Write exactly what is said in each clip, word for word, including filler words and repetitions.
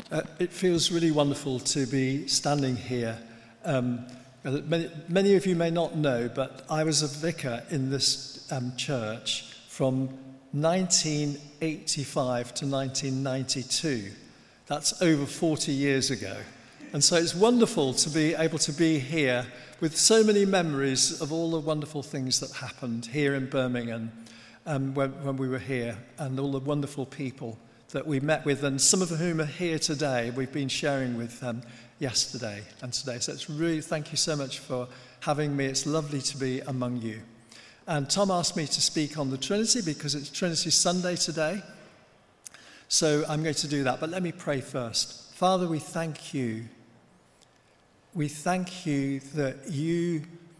Uh, it feels really wonderful to be standing here. Um, many, many of you may not know, but I was a vicar in this um, church from nineteen eighty-five to nineteen ninety-two. That's over forty years ago. And so it's wonderful to be able to be here with so many memories of all the wonderful things that happened here in Birmingham um, when, when we were here, and all the wonderful people that we met with, and some of whom are here today. We've been sharing with um, yesterday and today. So it's really, thank you so much for having me. It's lovely to be among you. And Tom asked me to speak on the Trinity because it's Trinity Sunday today. So I'm going to do that. But let me pray first. Father, we thank you. We thank you that you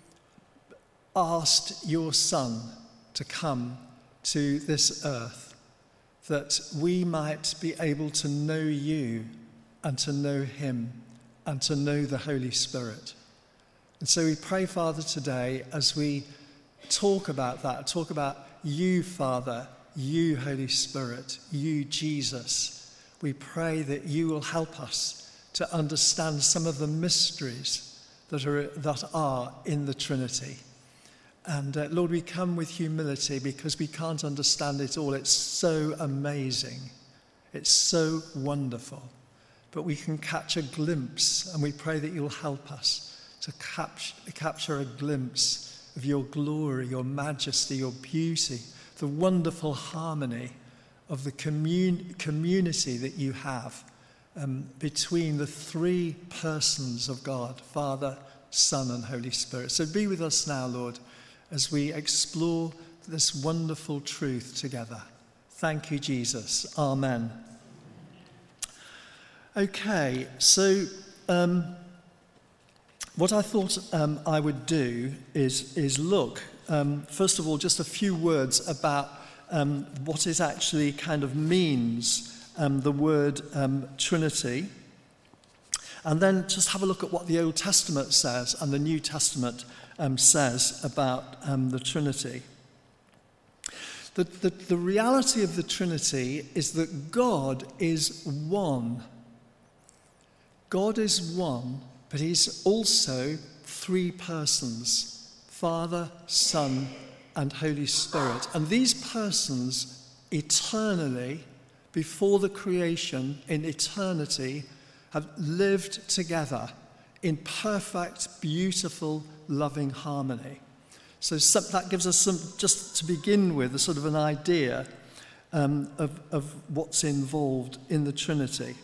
asked your Son to come to this earth, that we might be able to know you and to know him and to know the Holy Spirit. And so we pray, Father, today as we talk about that, talk about you, Father, you, Holy Spirit, you, Jesus. We pray that you will help us to understand some of the mysteries that are, that are in the Trinity. And uh, Lord, we come with humility because we can't understand it all. It's so amazing. It's so wonderful. But we can catch a glimpse, and we pray that you'll help us to capture, capture a glimpse of your glory, your majesty, your beauty, the wonderful harmony of the commun- community that you have um, between the three persons of God, Father, Son, and Holy Spirit. So be with us now, Lord, as we explore this wonderful truth together. Thank you, Jesus. Amen. Okay, so um, what I thought um, I would do is, is look, um, first of all, just a few words about um, what it actually kind of means, um, the word um, Trinity, and then just have a look at what the Old Testament says and the New Testament Um, says about um, the Trinity. The, the, the reality of the Trinity is that God is one. God is one, but he's also three persons, Father, Son, and Holy Spirit. And these persons eternally, before the creation, in eternity, have lived together in perfect, beautiful, loving harmony. So some, that gives us some, just to begin with, a sort of an idea um, of, of what's involved in the Trinity.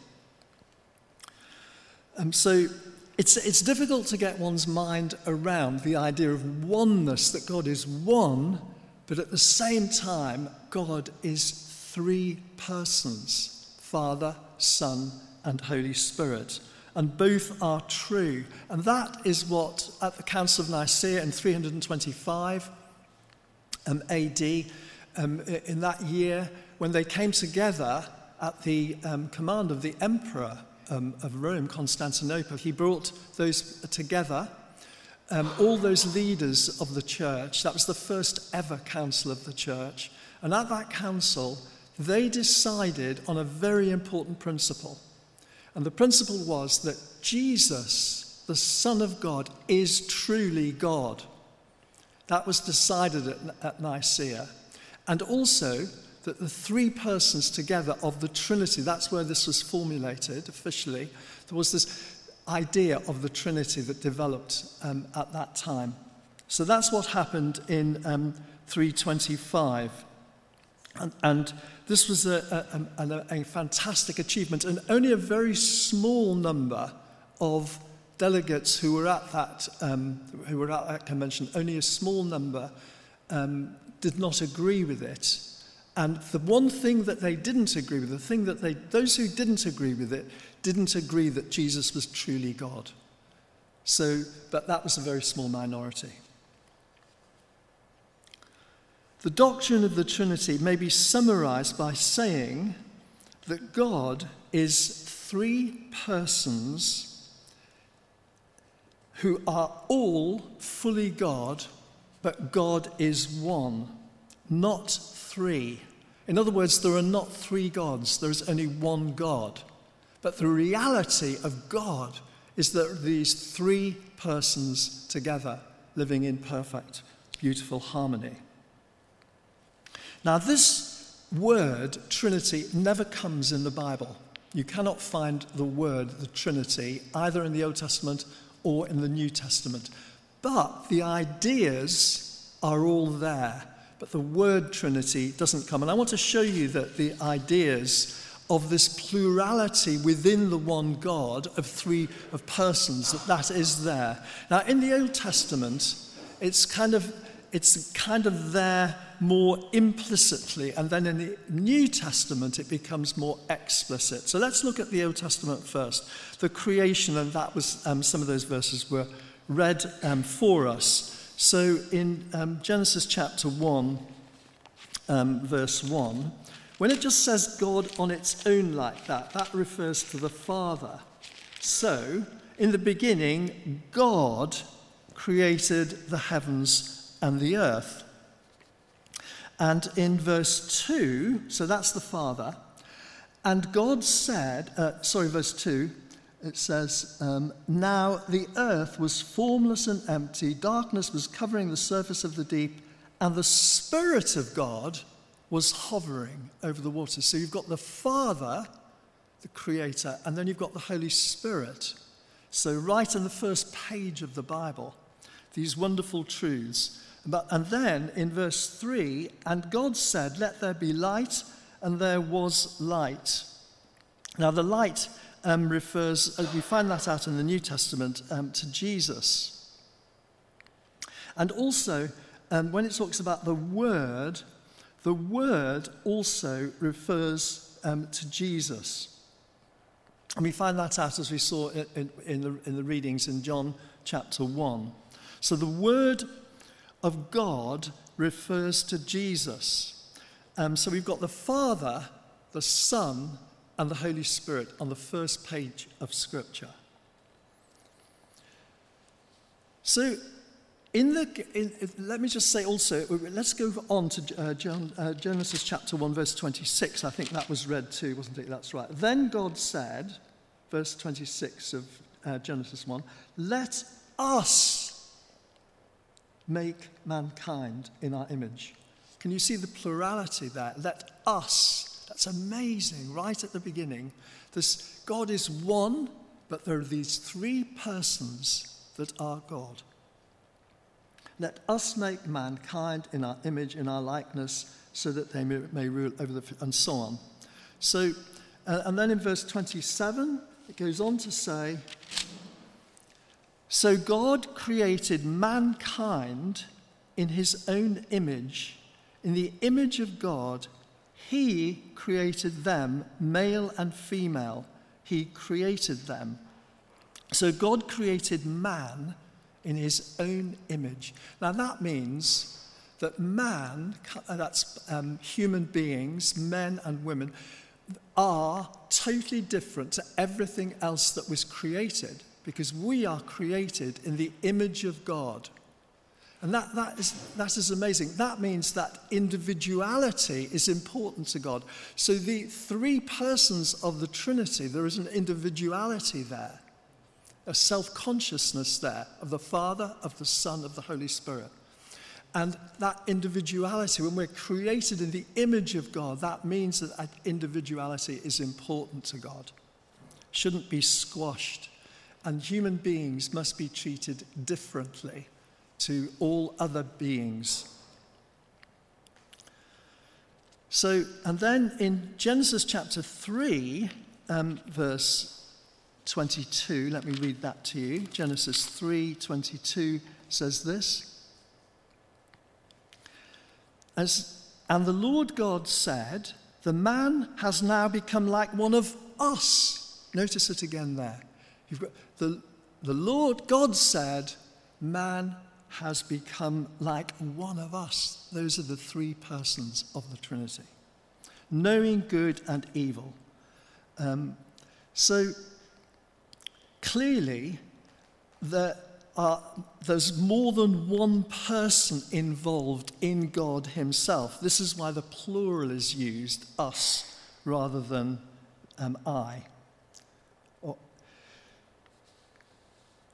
Um, so it's, it's difficult to get one's mind around the idea of oneness, that God is one, but at the same time, God is three persons, Father, Son, and Holy Spirit. And both are true. And that is what, at the Council of Nicaea in three twenty-five um, A D, um, in that year, when they came together at the um, command of the Emperor um, of Rome, Constantinople, he brought those together, um, all those leaders of the church. That was the first ever council of the church. And at that council, they decided on a very important principle. And the principle was that Jesus, the Son of God, is truly God. That was decided at, at Nicaea. And also that the three persons together of the Trinity, that's where this was formulated officially. There was this idea of the Trinity that developed um, at that time. So that's what happened in um, three twenty-five. And, and this was a, a, a, a fantastic achievement, and only a very small number of delegates who were at that um, who were at that convention, only a small number um, did not agree with it. And the one thing that they didn't agree with, the thing that they, those who didn't agree with it, didn't agree that Jesus was truly God. So, but that was a very small minority. The doctrine of the Trinity may be summarized by saying that God is three persons who are all fully God, but God is one, not three. In other words, there are not three gods, there is only one God. But the reality of God is that these three persons together living in perfect, beautiful harmony. Now, this word, Trinity, never comes in the Bible. You cannot find the word, the Trinity, either in the Old Testament or in the New Testament. But the ideas are all there. But the word Trinity doesn't come. And I want to show you that the ideas of this plurality within the one God of three of persons, that that is there. Now, in the Old Testament, it's kind of it's kind of there more implicitly, and then in the New Testament it becomes more explicit. So let's look at the Old Testament first, the creation, and that was um, some of those verses were read um, for us. So in um, Genesis chapter one, um, verse one, when it just says God on its own like that, that refers to the Father. So, in the beginning, God created the heavens and the earth. And in verse two, so that's the Father, and God said, uh, sorry, verse two, it says, um, now the earth was formless and empty, darkness was covering the surface of the deep, and the Spirit of God was hovering over the waters. So you've got the Father, the Creator, and then you've got the Holy Spirit. So right in the first page of the Bible, these wonderful truths. But, and then in verse three, and God said, let there be light, and there was light. Now the light um, refers, uh, we find that out in the New Testament, um, to Jesus. And also, um, when it talks about the Word, the Word also refers um, to Jesus. And we find that out, as we saw in, in, in, the, in the readings in John chapter one. So the Word of God refers to Jesus. Um, so we've got the Father, the Son, and the Holy Spirit on the first page of Scripture. So in the, in, let me just say also, let's go on to uh, John, uh, Genesis chapter one, verse twenty-six. I think that was read too, wasn't it? That's right. Then God said, verse twenty-six of uh, Genesis one, let us make mankind in our image. Can you see the plurality there? Let us. That's amazing. Right at the beginning, this God is one, but there are these three persons that are God. Let us make mankind in our image, in our likeness, so that they may, may rule over the, and so on. So, uh, and then in verse twenty-seven, it goes on to say, so God created mankind in his own image. In the image of God, he created them, male and female. He created them. So God created man in his own image. Now that means that man, that's um, human beings, men and women, are totally different to everything else that was created, because we are created in the image of God. And that, that, is, that is amazing. That means that individuality is important to God. So the three persons of the Trinity, there is an individuality there, a self-consciousness there of the Father, of the Son, of the Holy Spirit. And that individuality, when we're created in the image of God, that means that that individuality is important to God. Shouldn't be squashed. And human beings must be treated differently to all other beings. So, and then in Genesis chapter three, um, verse twenty-two, let me read that to you. Genesis three twenty-two says this. As, and the Lord God said, the man has now become like one of us. Notice it again there. You've got the, the Lord God said, man has become like one of us. Those are the three persons of the Trinity, knowing good and evil. Um, so clearly, there are, there's more than one person involved in God himself. This is why the plural is used, us, rather than um, I.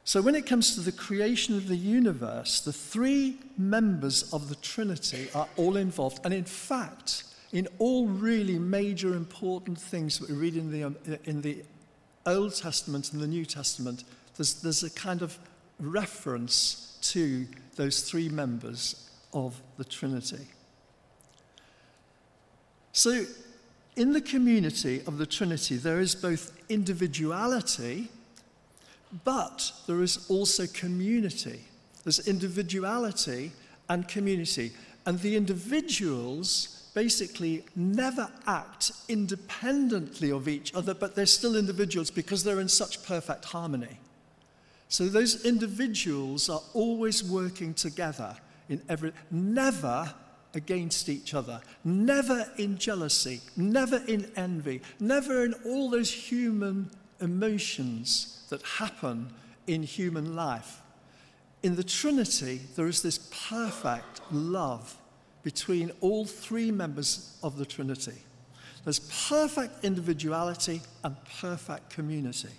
So when it comes to the creation of the universe, the three members of the Trinity are all involved. And in fact, in all really major important things that we read in the, um, in the Old Testament and the New Testament, there's, there's a kind of reference to those three members of the Trinity. So in the community of the Trinity, there is both individuality, but there is also community. There's individuality and community. And the individuals basically never act independently of each other, but they're still individuals because they're in such perfect harmony. So those individuals are always working together in every, never against each other, never in jealousy, never in envy, never in all those human emotions that happen in human life. In the Trinity, there is this perfect love between all three members of the Trinity. There's perfect individuality and perfect community.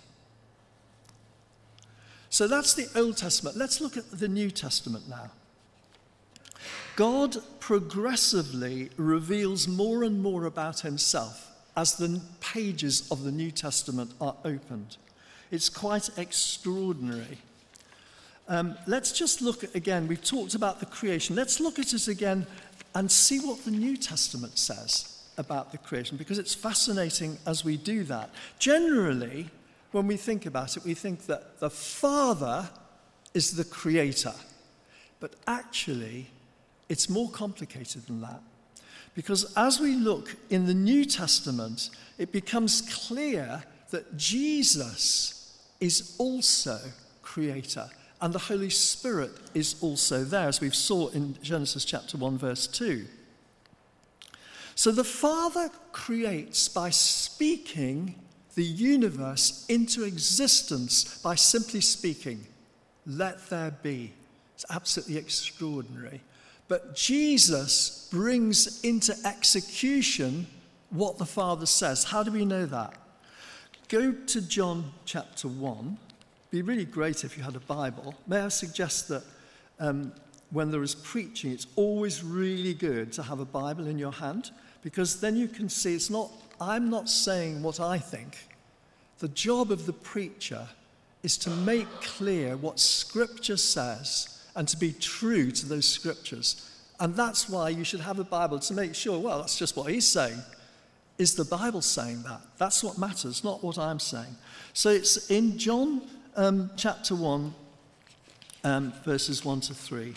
So that's the Old Testament. Let's look at the New Testament now. God progressively reveals more and more about himself as the pages of the New Testament are opened. It's quite extraordinary. Um, let's just look at, again, we've talked about the creation. Let's look at it again and see what the New Testament says about the creation, because it's fascinating as we do that. Generally, when we think about it, we think that the Father is the creator. But actually, it's more complicated than that. Because as we look in the New Testament, it becomes clear that Jesus is also creator, and the Holy Spirit is also there, as we've saw in Genesis chapter one, verse two. So the Father creates by speaking the universe into existence, by simply speaking, let there be. It's absolutely extraordinary. But Jesus brings into execution what the Father says. How do we know that? Go to John chapter one. It'd be really great if you had a Bible. May I suggest that um, when there is preaching, it's always really good to have a Bible in your hand, because then you can see it's not, I'm not saying what I think. The job of the preacher is to make clear what Scripture says and to be true to those Scriptures. And that's why you should have a Bible, to make sure, well, that's just what he's saying. Is the Bible saying that? That's what matters, not what I'm saying. So it's in John um, chapter one, um, verses one to three.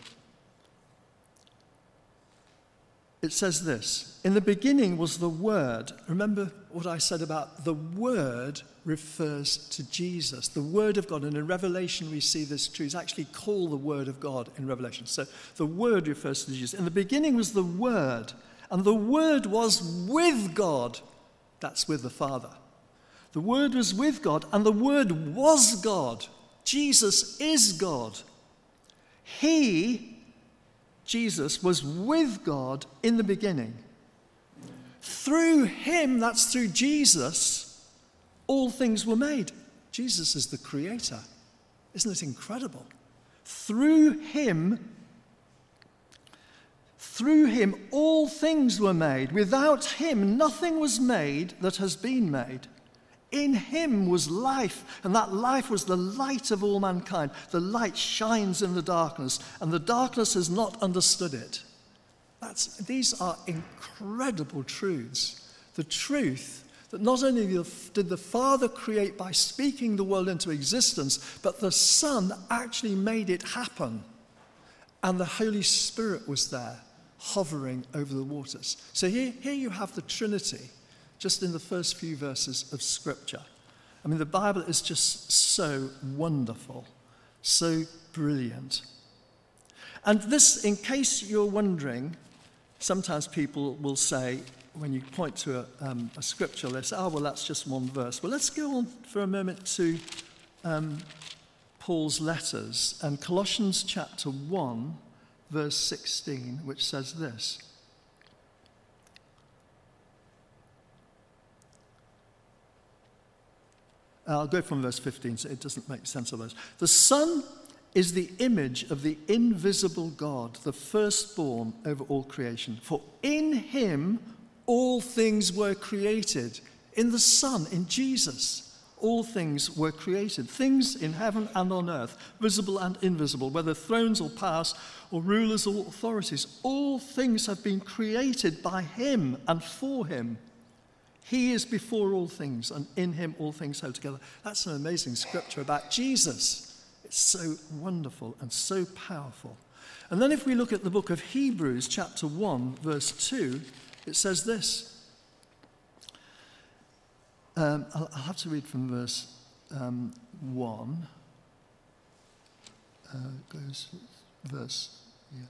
It says this: in the beginning was the Word. Remember what I said about the Word refers to Jesus, the Word of God. And in Revelation we see this true. It's actually called the Word of God in Revelation. So the Word refers to Jesus. In the beginning was the Word, and the Word was with God. That's with the Father. The Word was with God, and the Word was God. Jesus is God. He, Jesus, was with God in the beginning. Through him, that's through Jesus, all things were made. Jesus is the creator. Isn't it incredible? Through him, through him, all things were made. Without him, nothing was made that has been made. In him was life, and that life was the light of all mankind. The light shines in the darkness, and the darkness has not understood it. That's, these are incredible truths. The truth that not only did the Father create by speaking the world into existence, but the Son actually made it happen. And the Holy Spirit was there, hovering over the waters. So here, here you have the Trinity, just in the first few verses of Scripture. I mean, the Bible is just so wonderful, so brilliant. And this, in case you're wondering, sometimes people will say, when you point to a, um, a scripture, they say, oh, well, that's just one verse. Well, let's go on for a moment to um, Paul's letters, and Colossians chapter one, verse sixteen, which says this: I'll go from verse fifteen, so it doesn't make sense of those. The Son is the image of the invisible God, the firstborn over all creation. For in him all things were created. In the Son, in Jesus, all things were created. Things in heaven and on earth, visible and invisible, whether thrones or powers or rulers or authorities. All things have been created by him and for him. He is before all things, and in him all things hold together. That's an amazing scripture about Jesus. It's so wonderful and so powerful. And then if we look at the book of Hebrews, chapter one, verse two, it says this. Um, I'll, I'll have to read from verse um, one. Uh, goes verse, yeah.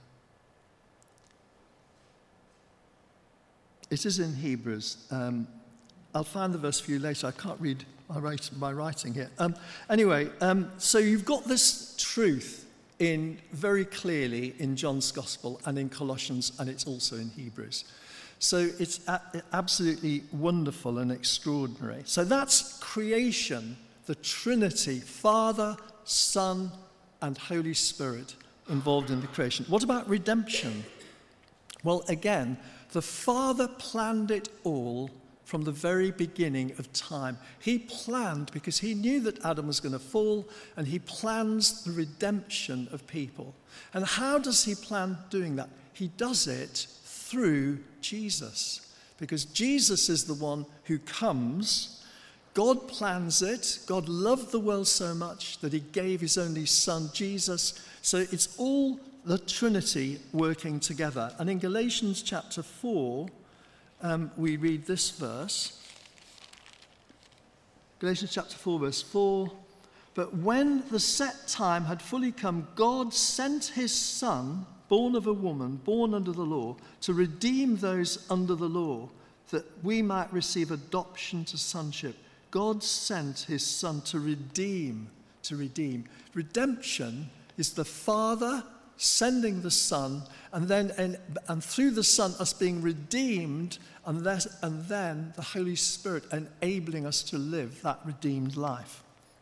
It is in Hebrews. Um, I'll find the verse for you later. I can't read my, write, my writing here. Um, anyway, um, so you've got this truth in very clearly in John's Gospel and in Colossians, and it's also in Hebrews. So it's a- absolutely wonderful and extraordinary. So that's creation, the Trinity, Father, Son, and Holy Spirit involved in the creation. What about redemption? Well, again, the Father planned it all from the very beginning of time. He planned because he knew that Adam was going to fall, and he plans the redemption of people. And how does he plan doing that? He does it through Jesus, because Jesus is the one who comes. God plans it. God loved the world so much that he gave his only son, Jesus. So it's all the Trinity working together. And in Galatians chapter four, um, we read this verse. Galatians chapter four, verse four. But when the set time had fully come, God sent his Son, born of a woman, born under the law, to redeem those under the law, that we might receive adoption to sonship. God sent his Son to redeem, to redeem. Redemption is the Father sending the Son, and then and, and through the Son us being redeemed, and, that, and then the Holy Spirit enabling us to live that redeemed life.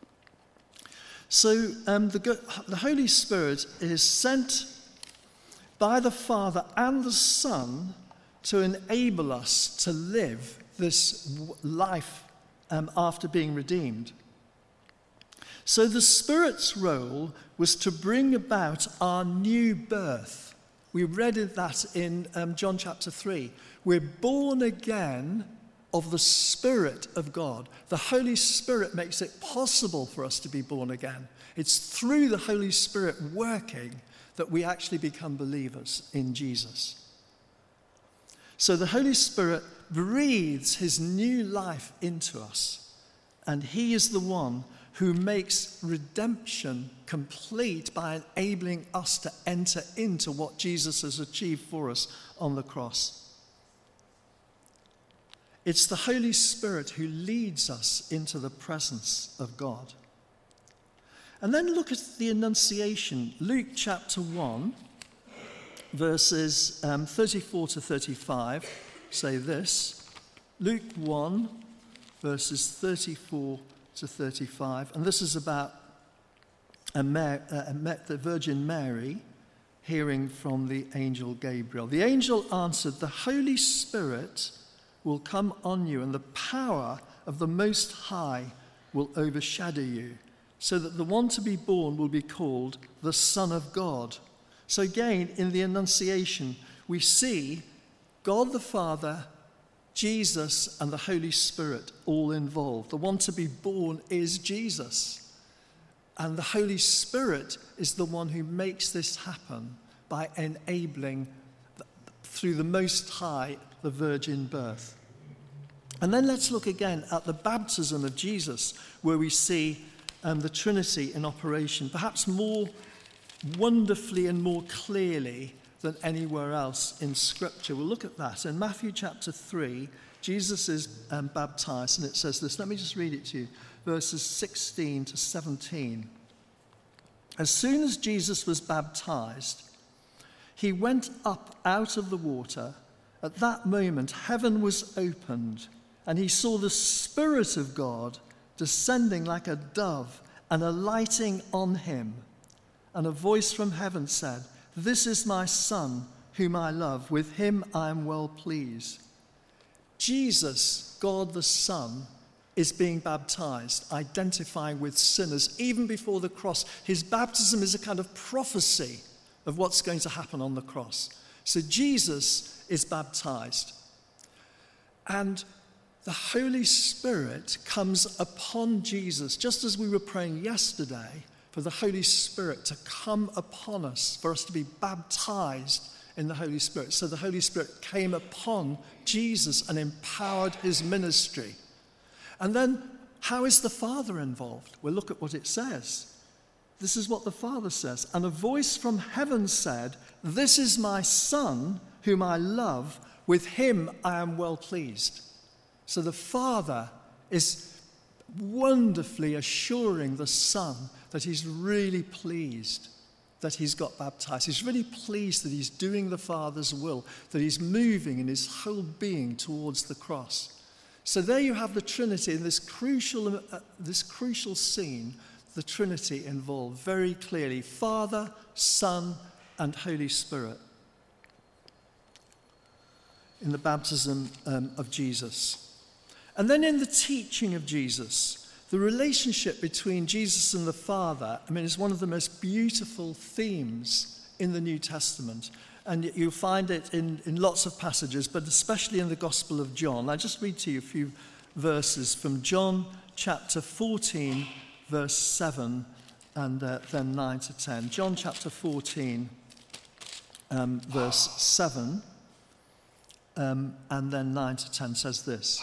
So um, the, the Holy Spirit is sent by the Father and the Son to enable us to live this life um, after being redeemed. So the Spirit's role was to bring about our new birth. We read that in um, John chapter three. We're born again of the Spirit of God. The Holy Spirit makes it possible for us to be born again. It's through the Holy Spirit working that we actually become believers in Jesus. So the Holy Spirit breathes his new life into us, and he is the one who makes redemption complete by enabling us to enter into what Jesus has achieved for us on the cross. It's the Holy Spirit who leads us into the presence of God. And then look at the Annunciation. Luke chapter one, verses um, thirty-four to thirty-five say this. Luke one, verses thirty-four to thirty-five. And this is about a Mar- uh, the Virgin Mary hearing from the angel Gabriel. The angel answered, "The Holy Spirit will come on you, and the power of the Most High will overshadow you, so that the one to be born will be called the Son of God." So again, in the Annunciation, we see God the Father, Jesus, and the Holy Spirit all involved. The one to be born is Jesus. And the Holy Spirit is the one who makes this happen by enabling, through the Most High, the virgin birth. And then let's look again at the baptism of Jesus, where we see um, the Trinity in operation, perhaps more wonderfully and more clearly than anywhere else in Scripture. We'll look at that. In Matthew chapter three, Jesus is um, baptized, and it says this. Let me just read it to you. Verses sixteen to seventeen. As soon as Jesus was baptized, he went up out of the water. At that moment, heaven was opened, and he saw the Spirit of God descending like a dove and alighting on him. And a voice from heaven said, "This is my Son, whom I love. With him I am well pleased." Jesus, God the Son, is being baptized, identifying with sinners even before the cross. His baptism is a kind of prophecy of what's going to happen on the cross. So Jesus is baptized. And the Holy Spirit comes upon Jesus, just as we were praying yesterday, for the Holy Spirit to come upon us, for us to be baptized in the Holy Spirit. So the Holy Spirit came upon Jesus and empowered his ministry. And then, how is the Father involved? Well, look at what it says. This is what the Father says. And a voice from heaven said, "This is my Son, whom I love. With him I am well pleased." So the Father is wonderfully assuring the Son that he's really pleased that he's got baptized. He's really pleased that he's doing the Father's will, that he's moving in his whole being towards the cross. So there you have the Trinity in this crucial, uh, this crucial scene, the Trinity involved very clearly: Father, Son, and Holy Spirit in the baptism um, of Jesus. And then in the teaching of Jesus, the relationship between Jesus and the Father, I mean, is one of the most beautiful themes in the New Testament. And you'll find it in, in lots of passages, but especially in the Gospel of John. I'll just read to you a few verses from John chapter fourteen, verse seven, and uh, then nine to ten. John chapter fourteen, um, verse seven, um, and then nine to ten says this: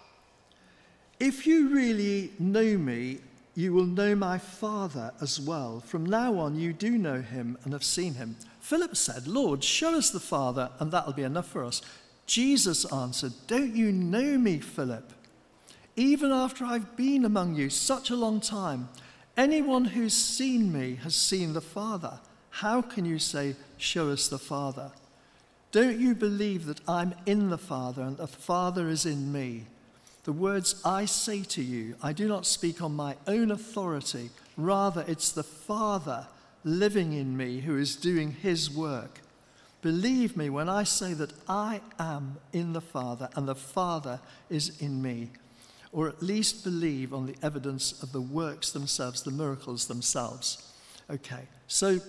"If you really know me, you will know my Father as well. From now on you do know him and have seen him." Philip said, "Lord, show us the Father, and that'll be enough for us." Jesus answered, "Don't you know me, Philip? Even after I've been among you such a long time, anyone who's seen me has seen the Father. How can you say, 'Show us the Father'? Don't you believe that I'm in the Father and the Father is in me? The words I say to you, I do not speak on my own authority. Rather, it's the Father living in me who is doing his work. Believe me when I say that I am in the Father and the Father is in me. Or at least believe on the evidence of the works themselves, the miracles themselves." Okay, so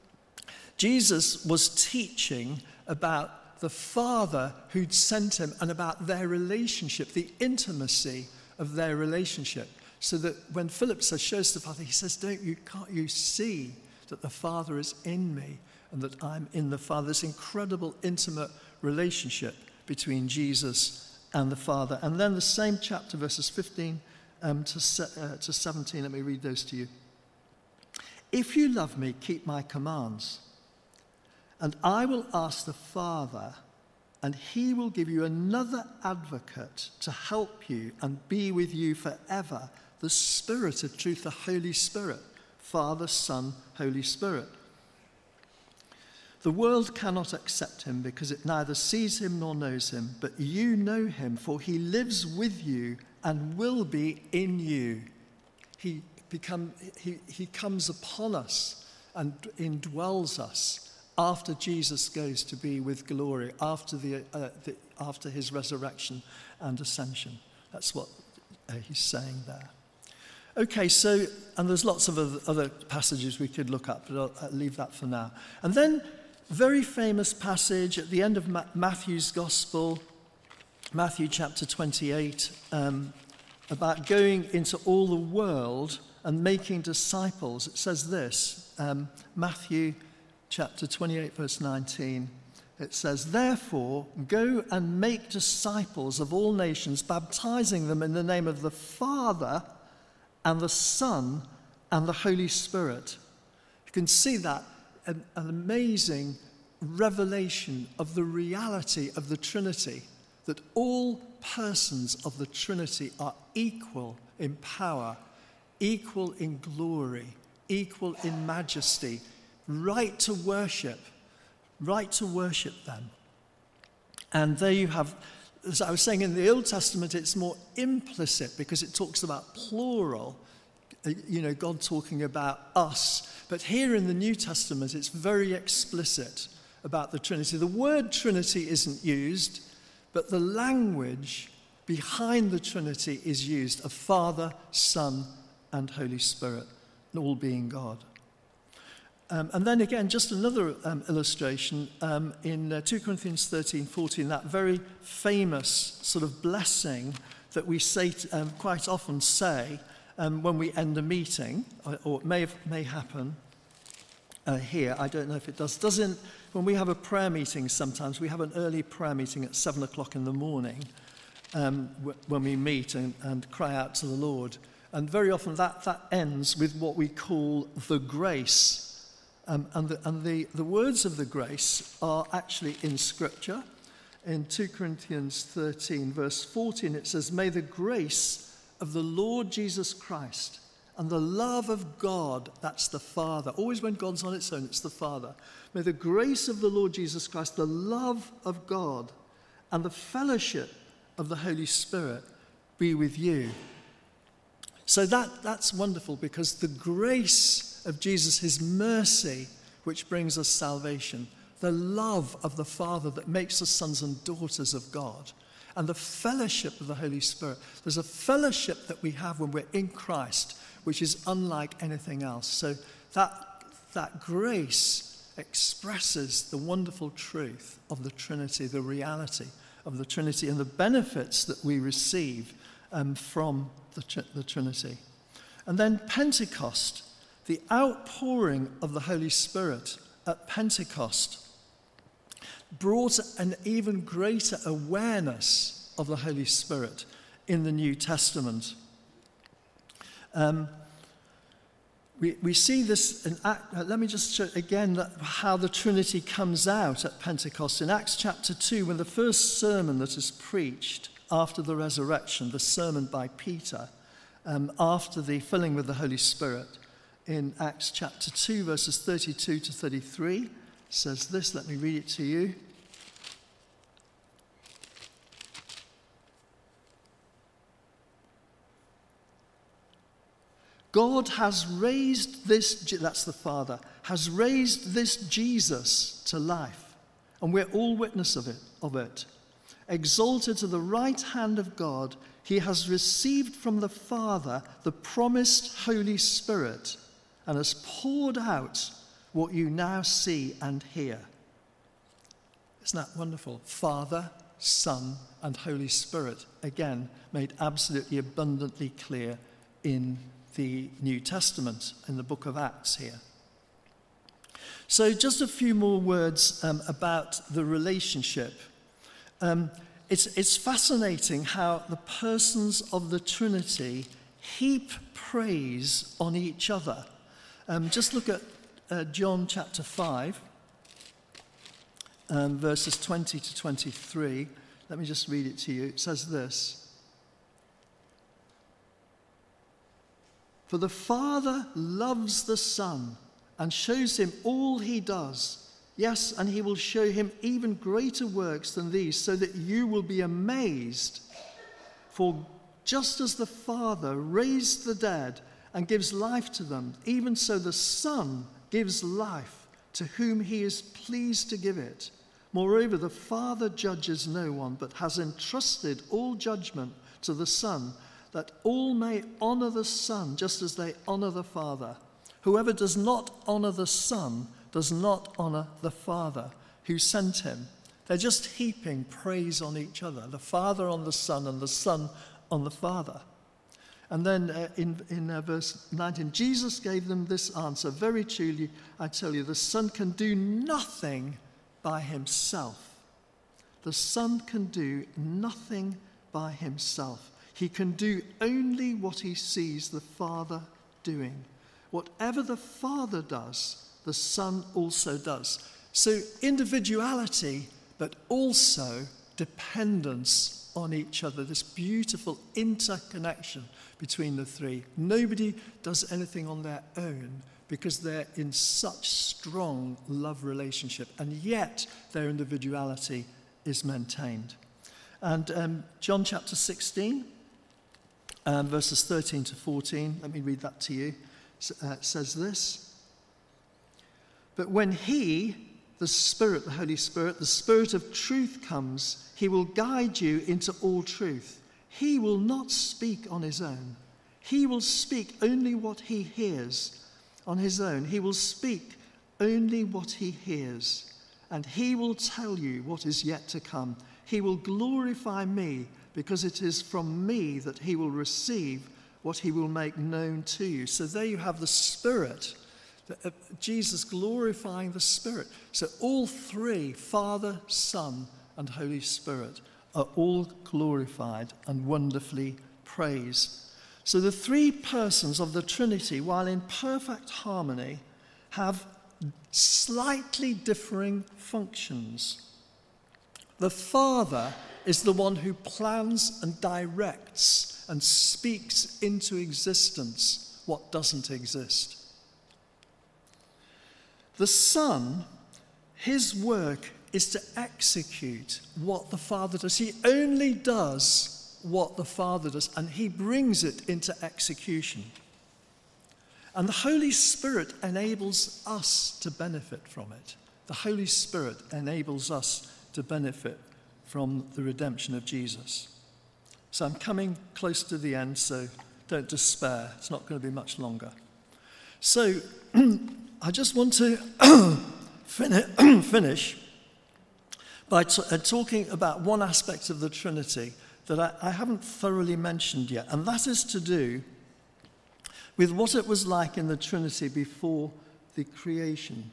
Jesus was teaching about the Father who'd sent him and about their relationship, the intimacy of their relationship. So that when Philip says, "Show us the Father," he says, "Don't you, can't you see that the Father is in me and that I'm in the Father?" This incredible intimate relationship between Jesus and the Father. And then the same chapter, verses fifteen um, to, uh, to seventeen, let me read those to you. "If you love me, keep my commands. And I will ask the Father, and he will give you another advocate to help you and be with you forever, the Spirit of truth, the Holy Spirit." Father, Son, Holy Spirit. "The world cannot accept him because it neither sees him nor knows him, but you know him, for he lives with you and will be in you." He, become, he, he comes upon us and indwells us after Jesus goes to be with glory, after, the, uh, the, after his resurrection and ascension. That's what uh, he's saying there. Okay, so, and there's lots of other, other passages we could look up, but I'll, I'll leave that for now. And then, very famous passage at the end of Ma- Matthew's Gospel, Matthew chapter twenty-eight, um, about going into all the world and making disciples. It says this, um, Matthew chapter twenty-eight, verse nineteen. It says, "Therefore, go and make disciples of all nations, baptizing them in the name of the Father and the Son and the Holy Spirit." You can see that, an, an amazing revelation of the reality of the Trinity, that all persons of the Trinity are equal in power, equal in glory, equal in majesty, right to worship, right to worship them. And there you have as I was saying, in the Old Testament, it's more implicit because it talks about plural, you know, God talking about us. But here in the New Testament, it's very explicit about the Trinity. The word Trinity isn't used, but the language behind the Trinity is used of Father, Son, and Holy Spirit, all being God. Um, and then again, just another um, illustration um, in uh, two Corinthians thirteen fourteen, that very famous sort of blessing that we say t- um, quite often say um, when we end a meeting, or, or it may, have, may happen uh, here, I don't know if it does. Doesn't, when we have a prayer meeting sometimes, we have an early prayer meeting at seven o'clock in the morning um, w- when we meet and, and cry out to the Lord. And very often that, that ends with what we call the grace. Um, and the, and the, the words of the grace are actually in Scripture. In two Corinthians thirteen, verse fourteen, it says, "May the grace of the Lord Jesus Christ and the love of God," that's the Father. Always when God's on its own, it's the Father. "May the grace of the Lord Jesus Christ, the love of God, and the fellowship of the Holy Spirit be with you." So that, that's wonderful, because the grace of Jesus, his mercy, which brings us salvation, the love of the Father that makes us sons and daughters of God, and the fellowship of the Holy Spirit. There's a fellowship that we have when we're in Christ, which is unlike anything else. So that, that grace expresses the wonderful truth of the Trinity, the reality of the Trinity, and the benefits that we receive um, from the, the Trinity. And then Pentecost, the outpouring of the Holy Spirit at Pentecost, brought an even greater awareness of the Holy Spirit in the New Testament. Um, we, we see this in Act, uh, let me just show again that how the Trinity comes out at Pentecost. In Acts chapter two, when the first sermon that is preached after the resurrection, the sermon by Peter, um, after the filling with the Holy Spirit, in Acts chapter two, verses thirty-two to thirty-three, says this. Let me read it to you. "God has raised this," that's the Father, "has raised this Jesus to life, and we're all witness of it, of it. Exalted to the right hand of God, he has received from the Father the promised Holy Spirit, and has poured out what you now see and hear." Isn't that wonderful? Father, Son, and Holy Spirit, again, made absolutely abundantly clear in the New Testament, in the book of Acts here. So just a few more words um, about the relationship. Um, it's, it's fascinating how the persons of the Trinity heap praise on each other. Um, just look at uh, John chapter five, um, verses twenty to twenty-three. Let me just read it to you. It says this: "For the Father loves the Son and shows him all he does. Yes, and he will show him even greater works than these, so that you will be amazed. For just as the Father raised the dead and gives life to them, even so the Son gives life to whom he is pleased to give it. Moreover, the Father judges no one, but has entrusted all judgment to the Son, that all may honor the Son just as they honor the Father. Whoever does not honor the Son does not honor the Father who sent him." They're just heaping praise on each other, the Father on the Son and the Son on the Father. And then uh, in, in uh, verse nineteen, "Jesus gave them this answer, 'Very truly, I tell you, the Son can do nothing by himself.'" The Son can do nothing by himself. He can do only what he sees the Father doing. Whatever the Father does, the Son also does. So individuality, but also dependence on each other, this beautiful interconnection between the three. Nobody does anything on their own because they're in such strong love relationship, and yet their individuality is maintained. And um, John chapter sixteen, um, verses thirteen to fourteen, let me read that to you. Uh, it says this: "But when he, the Spirit, the Holy Spirit, the Spirit of truth comes, he will guide you into all truth. He will not speak on his own. He will speak only what he hears on his own. He will speak only what he hears, and he will tell you what is yet to come. He will glorify me, because it is from me that he will receive what he will make known to you." So there you have the Spirit, uh, Jesus glorifying the Spirit. So all three, Father, Son, and Holy Spirit, are all glorified and wonderfully praised. So the three persons of the Trinity, while in perfect harmony, have slightly differing functions. The Father is the one who plans and directs and speaks into existence what doesn't exist. The Son, his work is to execute what the Father does. He only does what the Father does, and he brings it into execution. And the Holy Spirit enables us to benefit from it. The Holy Spirit enables us to benefit from the redemption of Jesus. So I'm coming close to the end, so don't despair. It's not going to be much longer. So I just want to fin- finish by t- uh, talking about one aspect of the Trinity that I, I haven't thoroughly mentioned yet, and that is to do with what it was like in the Trinity before the creation.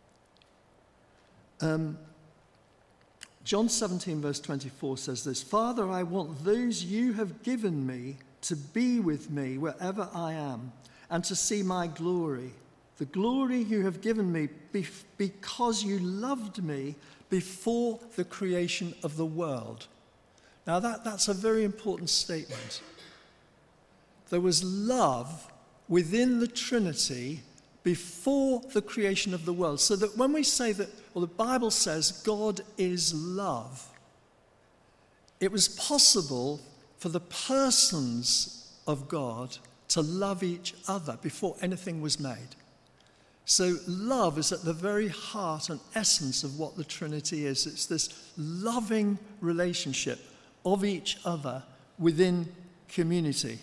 Um, John seventeen, verse twenty-four says this: "Father, I want those you have given me to be with me wherever I am, and to see my glory, the glory you have given me bef- because you loved me before the creation of the world." Now that, that's a very important statement. There was love within the Trinity before the creation of the world. So that when we say that, well, the Bible says God is love, it was possible for the persons of God to love each other before anything was made. So love is at the very heart and essence of what the Trinity is. It's this loving relationship of each other within community.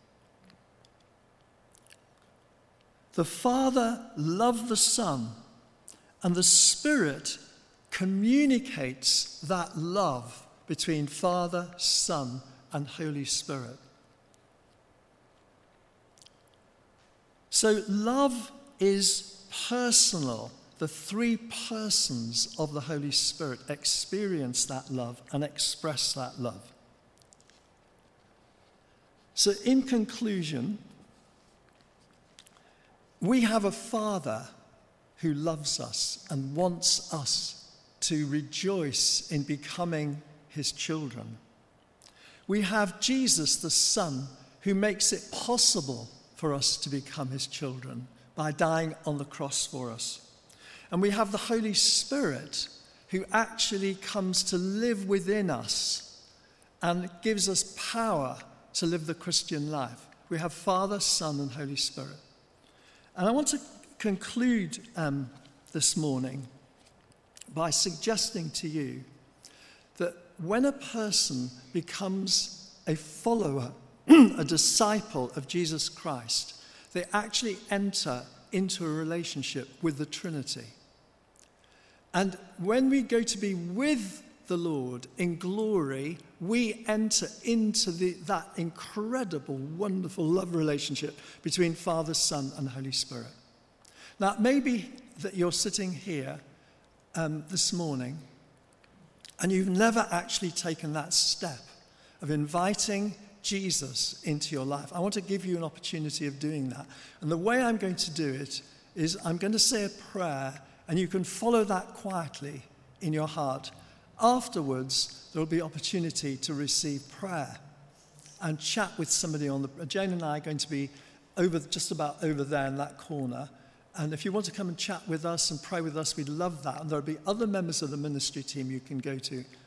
The Father loved the Son, and the Spirit communicates that love between Father, Son, and Holy Spirit. So love is personal. The three persons of the Holy Spirit experience that love and express that love. So in conclusion, we have a Father who loves us and wants us to rejoice in becoming his children. We have Jesus, the Son, who makes it possible for us to become his children by dying on the cross for us. And we have the Holy Spirit, who actually comes to live within us and gives us power to live the Christian life. We have Father, Son, and Holy Spirit. And I want to conclude um, this morning by suggesting to you that when a person becomes a follower, a disciple of Jesus Christ, they actually enter into a relationship with the Trinity. And when we go to be with the Lord in glory, we enter into the, that incredible, wonderful love relationship between Father, Son, and Holy Spirit. Now, it may be that you're sitting here um, this morning and you've never actually taken that step of inviting Jesus into your life. I want to give you an opportunity of doing that. And the way I'm going to do it is I'm going to say a prayer, and you can follow that quietly in your heart. Afterwards, there will be opportunity to receive prayer and chat with somebody on the... Jane and I are going to be over, just about over there in that corner. And if you want to come and chat with us and pray with us, we'd love that. And there'll be other members of the ministry team you can go to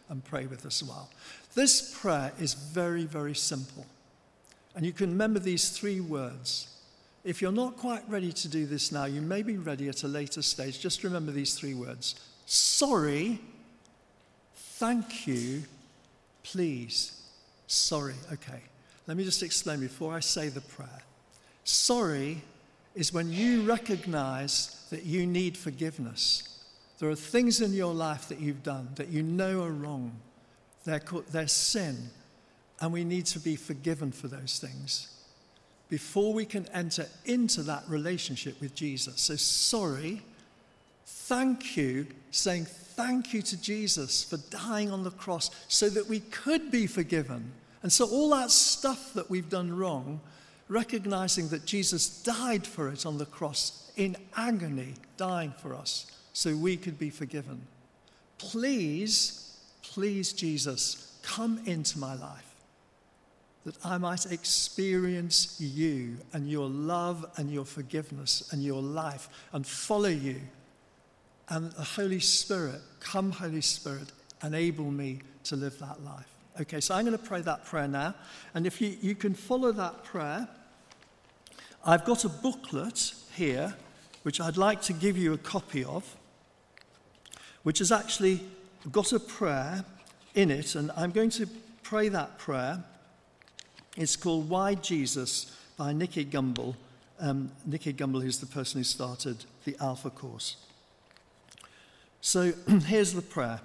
and pray with us a while. This prayer is very, very simple. And you can remember these three words. If you're not quite ready to do this now, you may be ready at a later stage. Just remember these three words. Sorry, thank you, please. Sorry, okay. Let me just explain before I say the prayer. Sorry is when you recognize that you need forgiveness. There are things in your life that you've done that you know are wrong. They're, called, they're sin. And we need to be forgiven for those things before we can enter into that relationship with Jesus. So sorry, thank you, saying thank you to Jesus for dying on the cross so that we could be forgiven. And so all that stuff that we've done wrong, recognizing that Jesus died for it on the cross in agony, dying for us so we could be forgiven. Please, please, Jesus, come into my life, that I might experience you and your love and your forgiveness and your life and follow you. And the Holy Spirit, come Holy Spirit, enable me to live that life. Okay, so I'm going to pray that prayer now. And if you, you can follow that prayer, I've got a booklet here, which I'd like to give you a copy of, which has actually got a prayer in it. And I'm going to pray that prayer. It's called Why Jesus by Nicky Gumbel. Um, Nicky Gumbel is the person who started the Alpha course. So here's the prayer.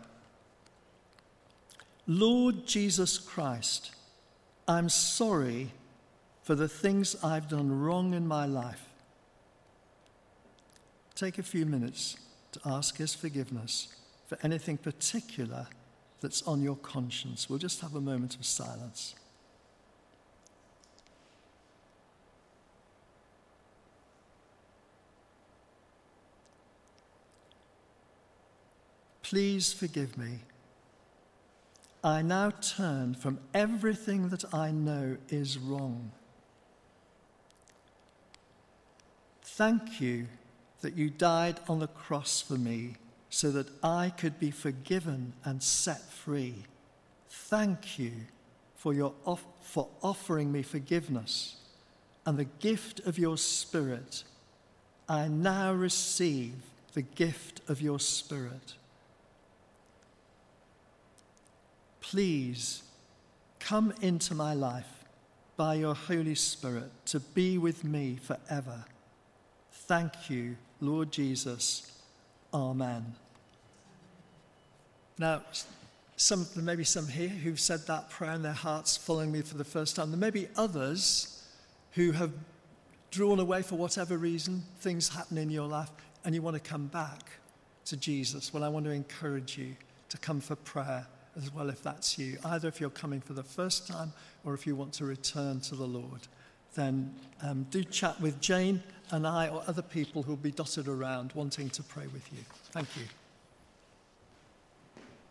Lord Jesus Christ, I'm sorry for the things I've done wrong in my life. Take a few minutes to ask his forgiveness for anything particular that's on your conscience. We'll just have a moment of silence. Please forgive me. I now turn from everything that I know is wrong. Thank you that you died on the cross for me so that I could be forgiven and set free. Thank you for, your off- for offering me forgiveness and the gift of your Spirit. I now receive the gift of your Spirit. Please come into my life by your Holy Spirit to be with me forever. Thank you, Lord Jesus. Amen. Now, some, there may be some here who've said that prayer in their hearts following me for the first time. There may be others who have drawn away for whatever reason, things happen in your life, and you want to come back to Jesus. Well, I want to encourage you to come for prayer as well if that's you. Either if you're coming for the first time or if you want to return to the Lord, then um, do chat with Jane and I or other people who will be dotted around wanting to pray with you. Thank you.